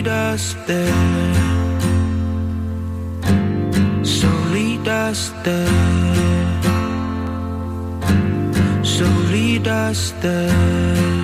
lead us there. So lead us there. So lead us there.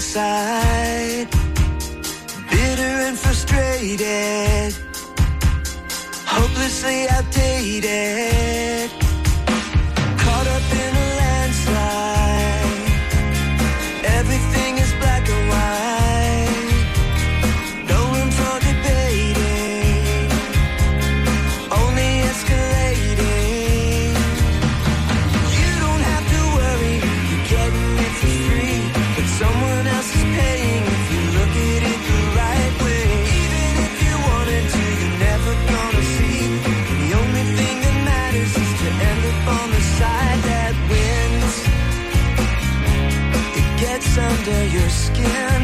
inside, bitter and frustrated, hopelessly outdated, caught up in a landslide. Everything is black and white, no room for debating, only escalating. You don't have to worry, you're getting it for free, but someone else is paying if you look at it the right way. Even if you wanted to, you're never gonna see, and the only thing that matters is to end up on the side that wins. It gets under your skin.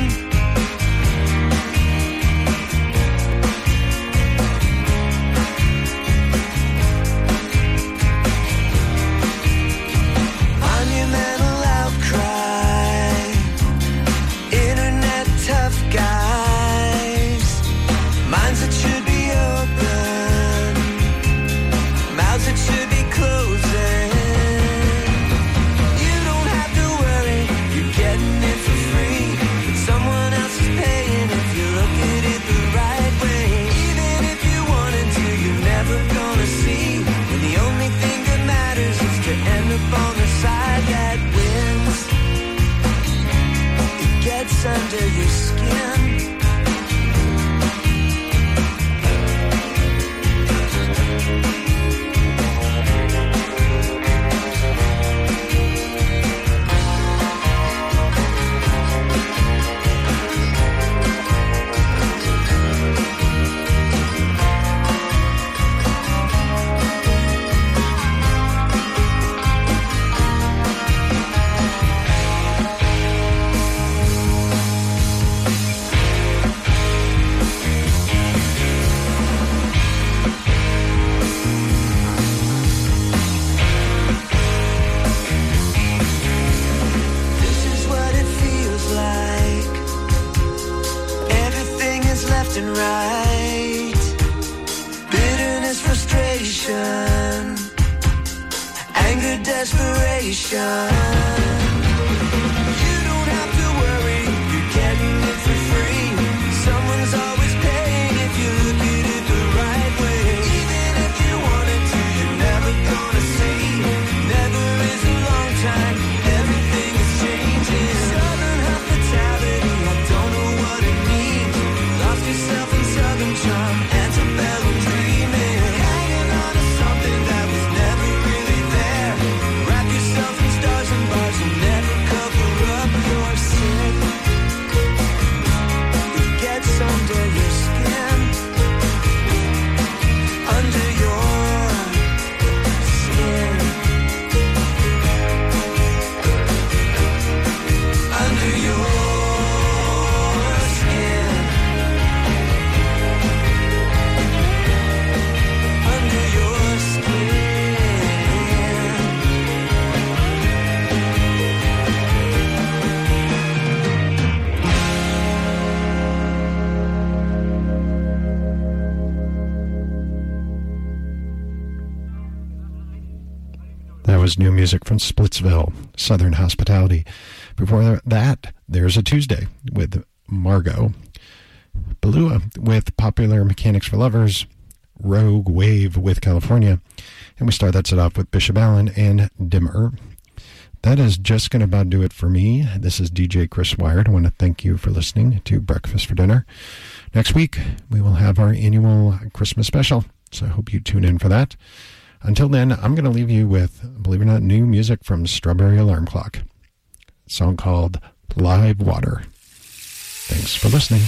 Monumental outcry, internet tough guys, minds that should be open, mouths that should be closing. You don't have to worry, you're getting it for free, but someone else is paying if you look at it the right way. Even if you wanted to, you're never gonna see, and the only thing that matters is to end up on the side that wins. It gets under your skin. This is what it feels like. Everything is left and right. Bitterness, frustration, anger, desperation. You don't have to worry, you're getting it for free. Someone's always paying if you look at it the right way. Even if you wanted to, you're never gonna see. Never is a long time, everything is changing. Southern hospitality, I don't know what it means. Lost yourself in southern charm, antebellum dreaming, hanging on to something that was never really there. Wrap yourself in stars and bars and never cover up your sin. It gets under your skin, under your skin, under your skin, under your skin. That was new music from Splitsville, Southern Hospitality. Before that, There's a Tuesday with Margot. Balua with Popular Mechanics for Lovers. Rogue Wave with California. And we start that set off with Bishop Allen and Dimmer. That is just going to about do it for me. This is DJ Chris Wired. I want to thank you for listening to Breakfast for Dinner. Next week, we will have our annual Christmas special, so I hope you tune in for that. Until then, I'm going to leave you with, believe it or not, new music from Strawberry Alarm Clock. A song called Live Water. Thanks for listening.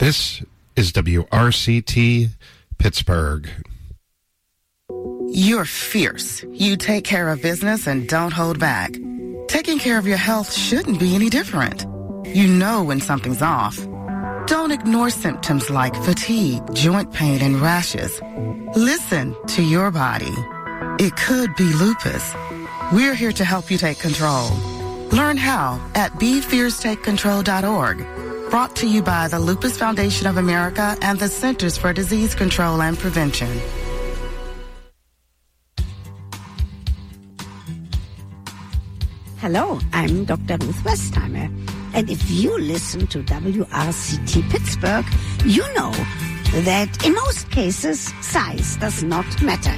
This is WRCT Pittsburgh. You're fierce. You take care of business and don't hold back. Taking care of your health shouldn't be any different. You know when something's off. Don't ignore symptoms like fatigue, joint pain, and rashes. Listen to your body. It could be lupus. We're here to help you take control. Learn how at BeFierceTakeControl.org. Brought to you by the Lupus Foundation of America and the Centers for Disease Control and Prevention. Hello, I'm Dr. Ruth Westheimer. And if you listen to WRCT Pittsburgh, you know that in most cases, size does not matter.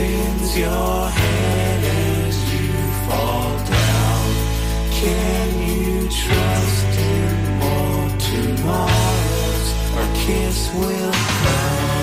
spins your head as you fall down. Can you trust in more tomorrows? Our kiss will come.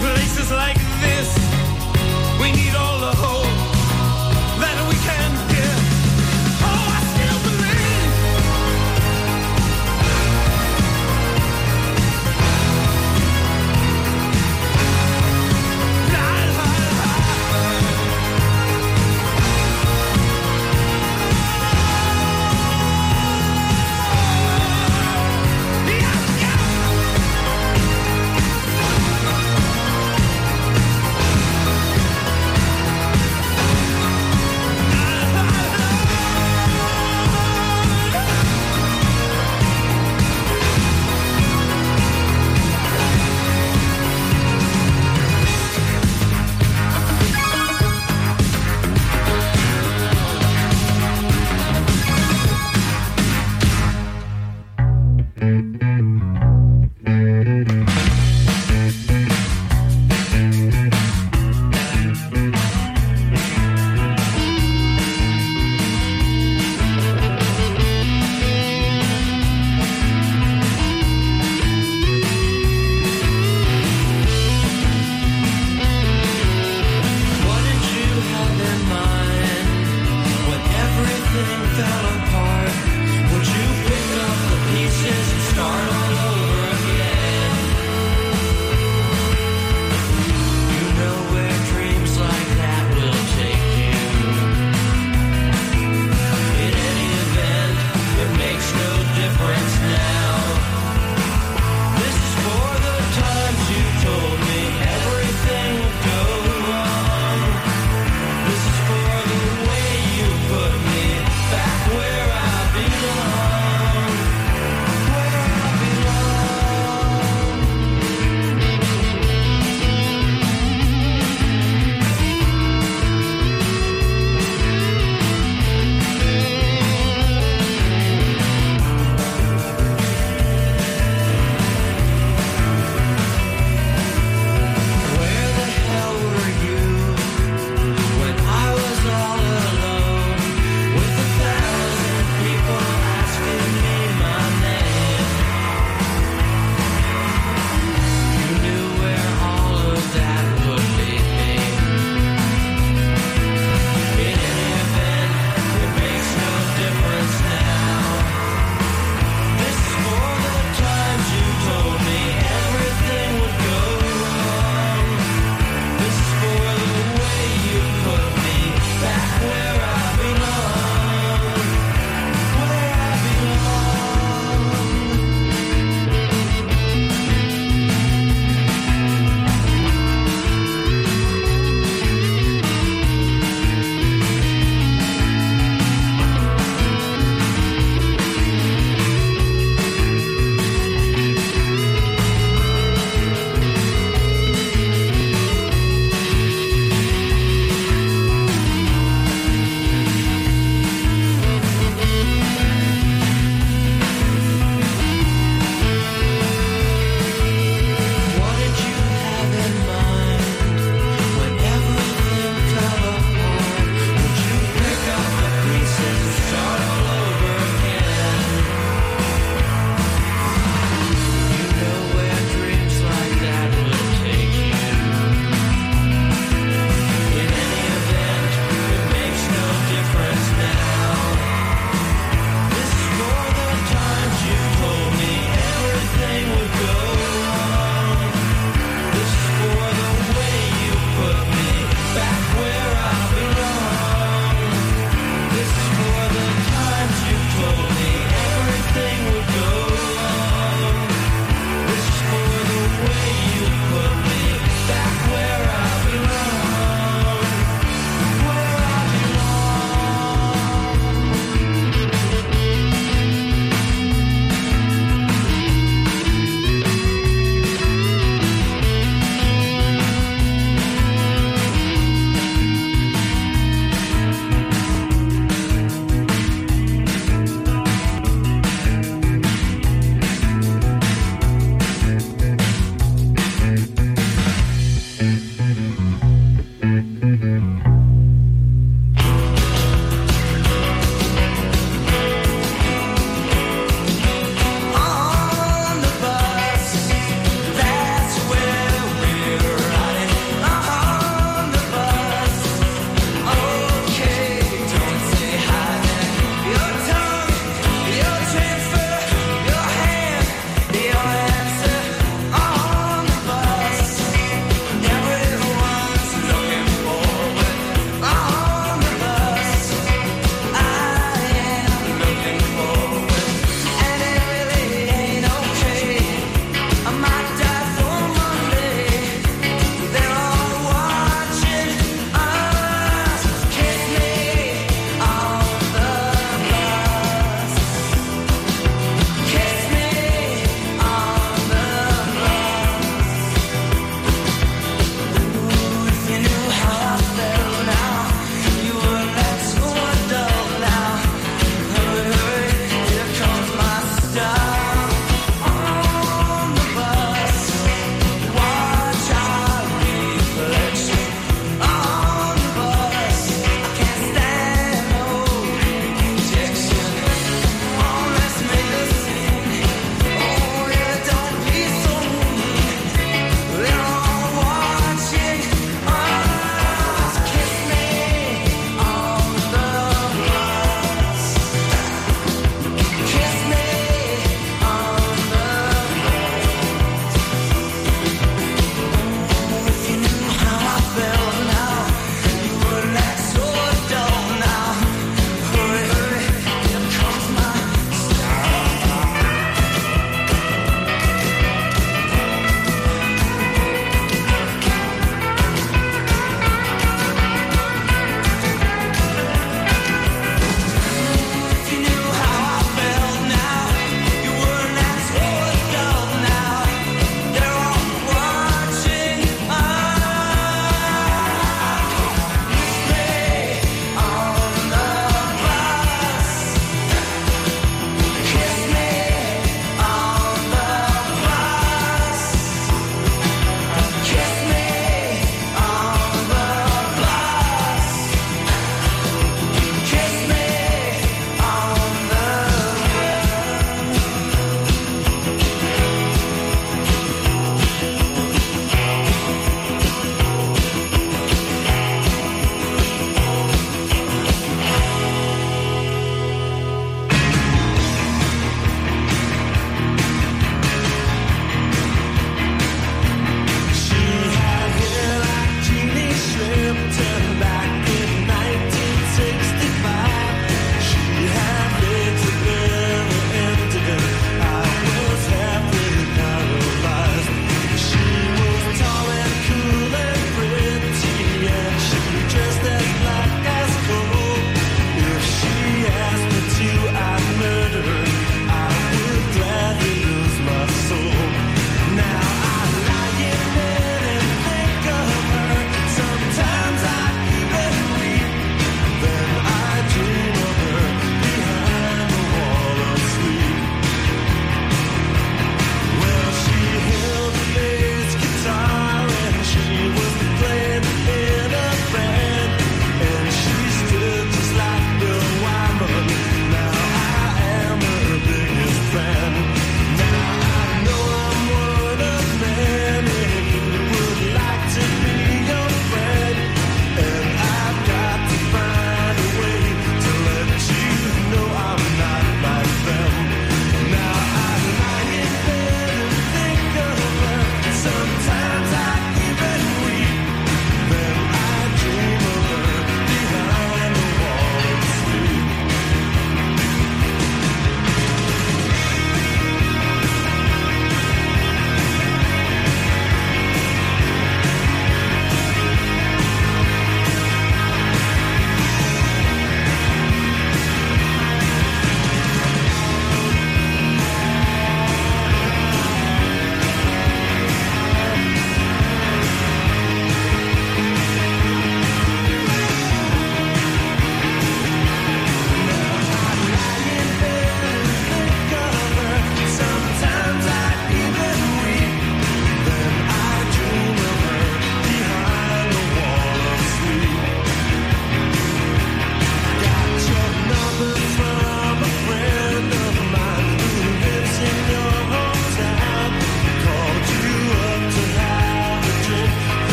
places like this, we need all the hope that we can give. Oh, I still believe. La, la, la. Yeah, yeah.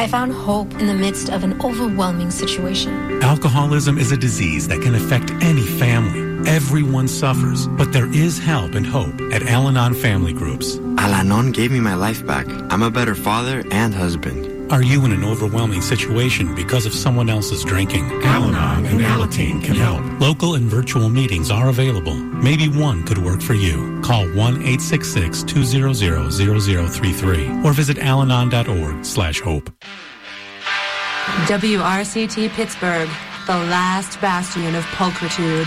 I found hope in the midst of an overwhelming situation. Alcoholism is a disease that can affect any family. Everyone suffers, but there is help and hope at Al-Anon Family Groups. Al-Anon gave me my life back. I'm a better father and husband. Are you in an overwhelming situation because of someone else's drinking? Al-Anon and Alateen can help. Local and virtual meetings are available. Maybe one could work for you. Call 1-866-200-0033 or visit alanon.org/hope. WRCT Pittsburgh, the last bastion of pulchritude.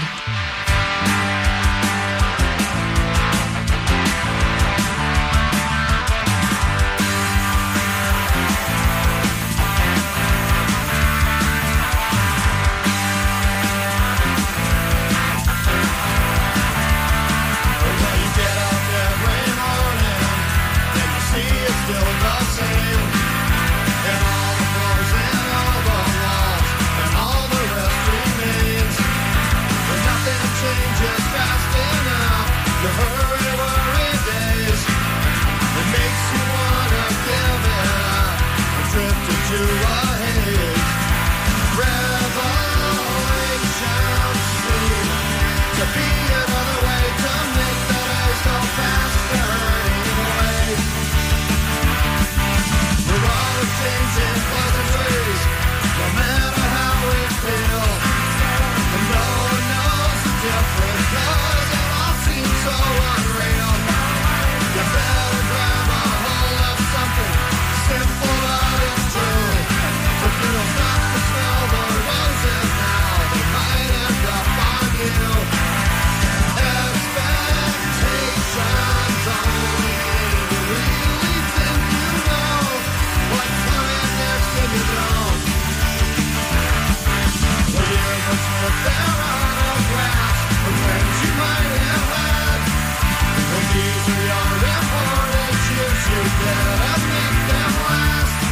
These are your important chips, you better make them last.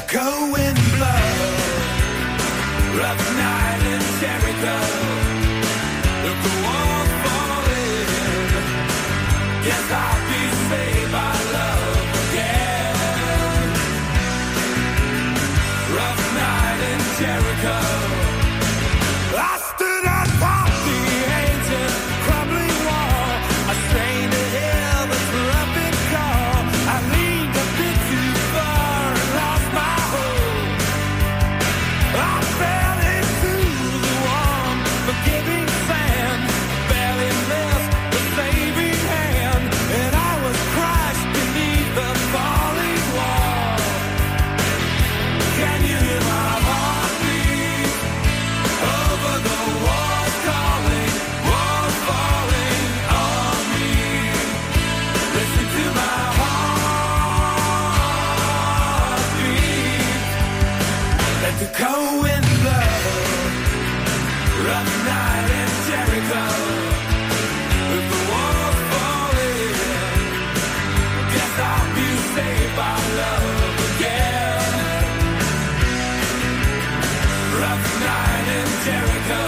go in blood. Rough night in Jericho. If the walls fall in, guess I'll be saved by love again. Rough night in Jericho. I stood atop the ancient crumbling wall. I strained to hear the trumpet call. I leaned a bit too far and lost my hold. I fell into the warm, forgiving sand, barely missed the saving hand, and I was crushed beneath the falling wall. Can you hear my heartbeat over the walls calling, walls falling on me? Listen to my heartbeat. Let the go in blood. Rough night in Jericho. If the walls fall in, guess I'll be saved by love again. Rough night in Jericho.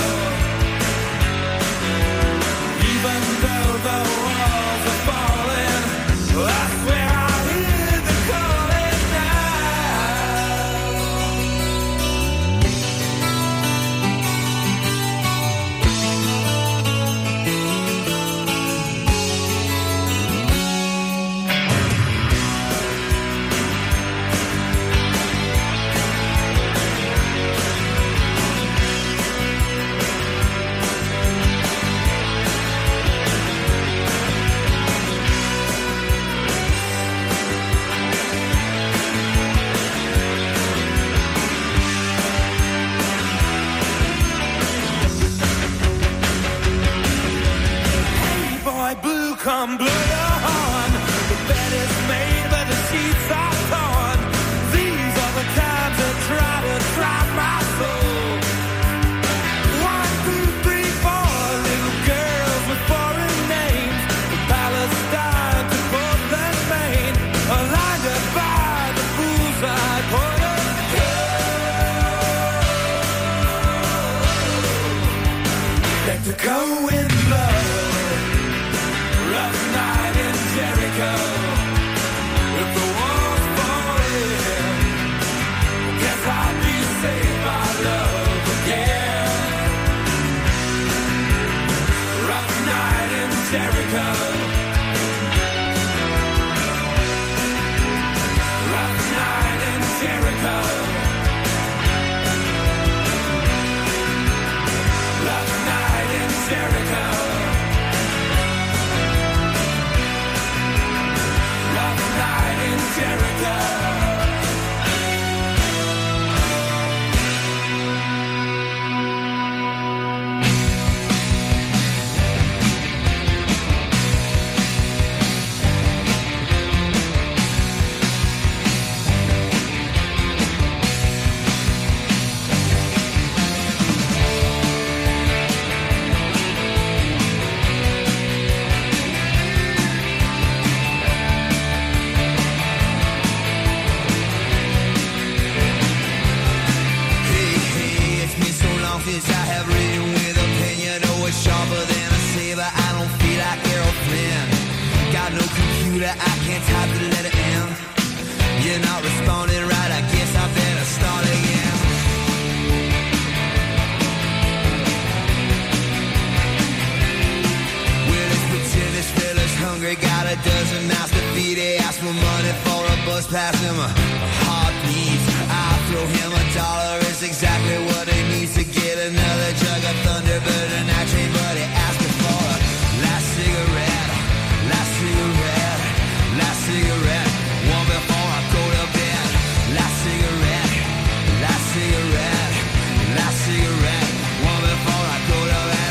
Even though the walls are falling, I swear I hear the calling now. Hey boy blue, come blow your horn. The bed is made but the sheets are torn. These are the times that try to trap my soul. 1, 2, 3, 4 little girls with foreign names, from Palestine to Portland, Maine, are lined up by the poolside point of let the go in blood. Rough night in Jericho. If the walls fall in, guess I'll be saved by love again. Rough night in Jericho. Rough night in Jericho. Rough night in Jericho. Rough night in Jericho. Hey, it's been so long since I have written with a pen. You know it's sharper than a saber. I don't feel like aeroplane. Got no computer, I can't type the letter M. You're not responding right, I guess I better start again. Well, let's pretend this fella's hungry, got a dozen mouths to feed. He asked for money for a bus pass and my heart beats. I throw him $1, it's exactly what he needs to get another jug of Thunderbird and I train, but he asked me for a last cigarette, last cigarette, last cigarette, one before I go to bed. Last cigarette, last cigarette, last cigarette, one before I go to bed.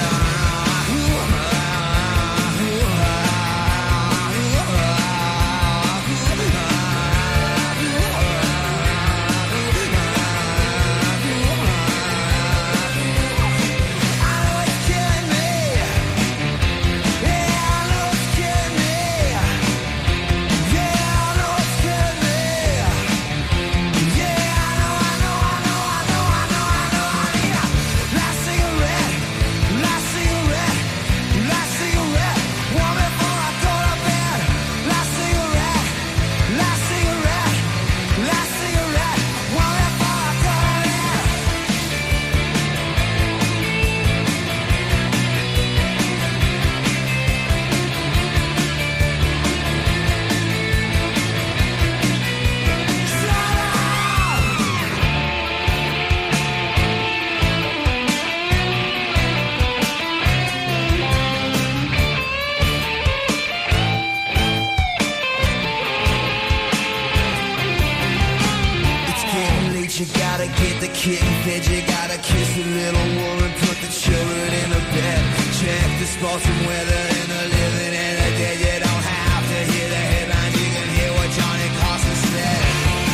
You gotta get the kitten fed, you gotta kiss the little woman, put the children in the bed. Check the sports and weather and the living and the dead. You don't have to hear the headlines, you can hear what Johnny Carson said.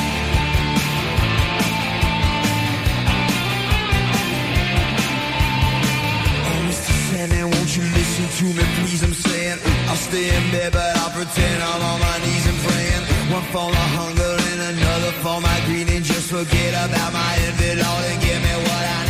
Oh, Mr. Sandman, won't you listen to me, please? I'm saying I'll stay in bed, but I'll pretend I'm on my knees and praying. One for my hunger and another for my greed, and just forget about my envy, Lord, and give me what I need.